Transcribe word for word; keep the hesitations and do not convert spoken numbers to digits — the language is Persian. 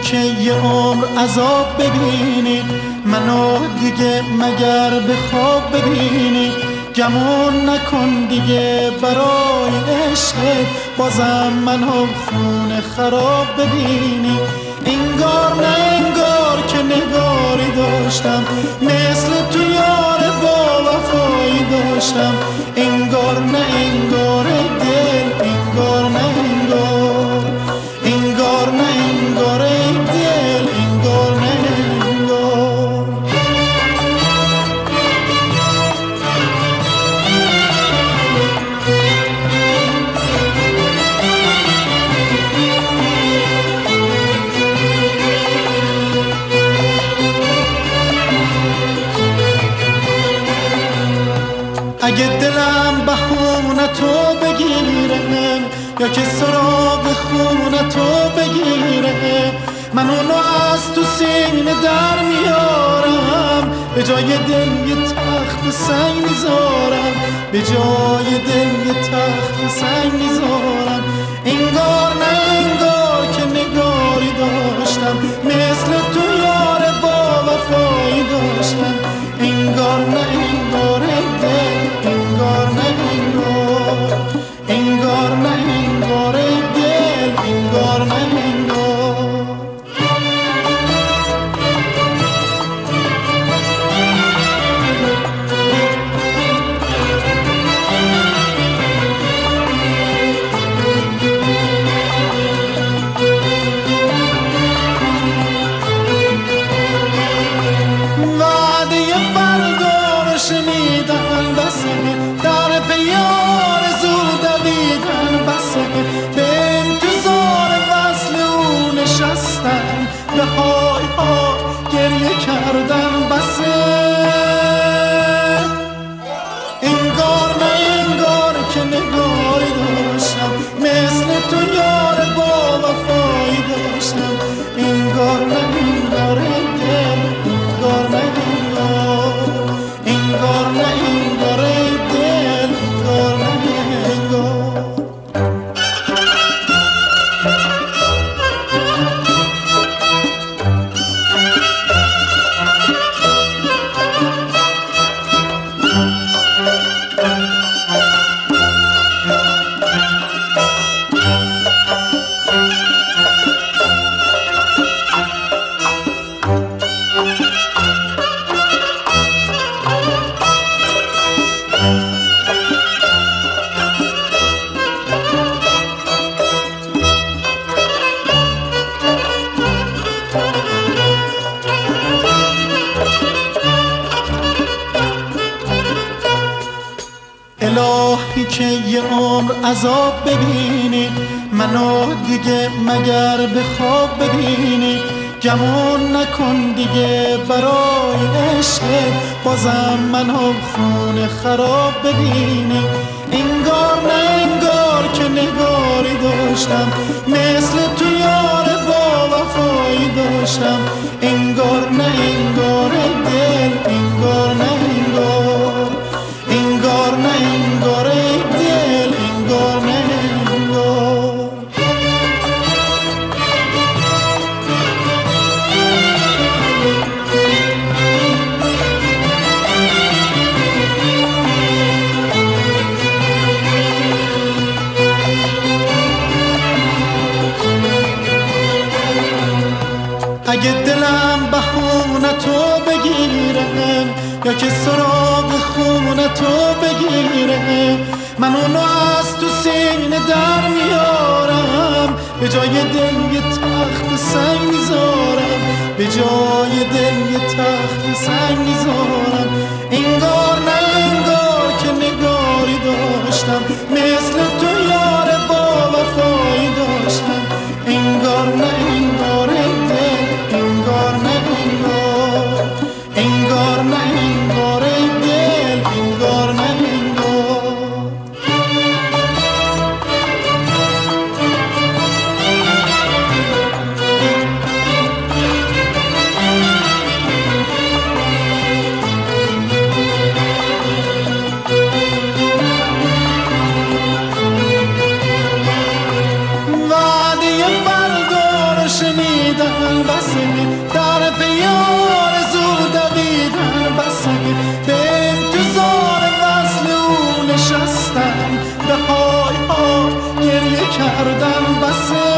که یه عمر عذاب ببینی، منو دیگه مگر به خواب ببینی. گمون نکن دیگه برای عشقت، بازم منو خونه خراب ببینی. انگار نه انگار که نگاری داشتم، مثل تو یار با وفایی داشتم. انگار نه انگار دل، انگار نه انگار، انگار نه انگار دل، انگار نه انگار. اگه دلم بهونه تو بگیره، یا که سراغ خونه تو بگیره، من اونو از تو سینه در میارم. به جای دل یه تخت سنگ میذارم، به جای دل یه تخت سنگ میذارم. انگار نه انگار که نگاری داشتم، مثل تو یار با وفایی داشتم. انگار نه انگار دل، انگار نه انگار، انگار نه انگار دل، انگار نه انگار. وعده فردا رو شنیدن بسه، در پی آرزو دویدن بسه. به انتظار وصل او نشستن، به های ها گریه کردن بسه. انگار نه انگار که نگاری داشتم، مثل تو یار با وفایی داشتم. انگار نه انگار دل، انگار نه انگار، انگار نه انگار دل، انگار نه انگار. الهی که یه عمر عذاب ببینی، منو دیگه مگر به خواب ببینی. گمون نکن دیگه برای عشقت، بازم منو خونه خراب ببینی. انگار نه انگار که نگاری داشتم، مثل تو یار با وفایی داشتم. انگار نه انگار دل، انگار نه انگار، انگار نه انگار دل، انگار نه انگار. اگه دلم بهونه تو بگیره، یا که سراغ خونه تو بگیره، من اونو از تو سینه در میارم. به جای دل یه تخت سنگ میذارم، به جای دل یه تخت سنگ میذارم. انگار نه انگار که نگاری داشتم، مثل تو یار با وفایی داشتم. انگار نه انگار دل، انگار نه انگار، انگار نه انگار دل، انگار نه انگار. بسه، در پیار زو دویدن بسه، به انتظار وصل او نشستم، به های ها گریه کردن بسه.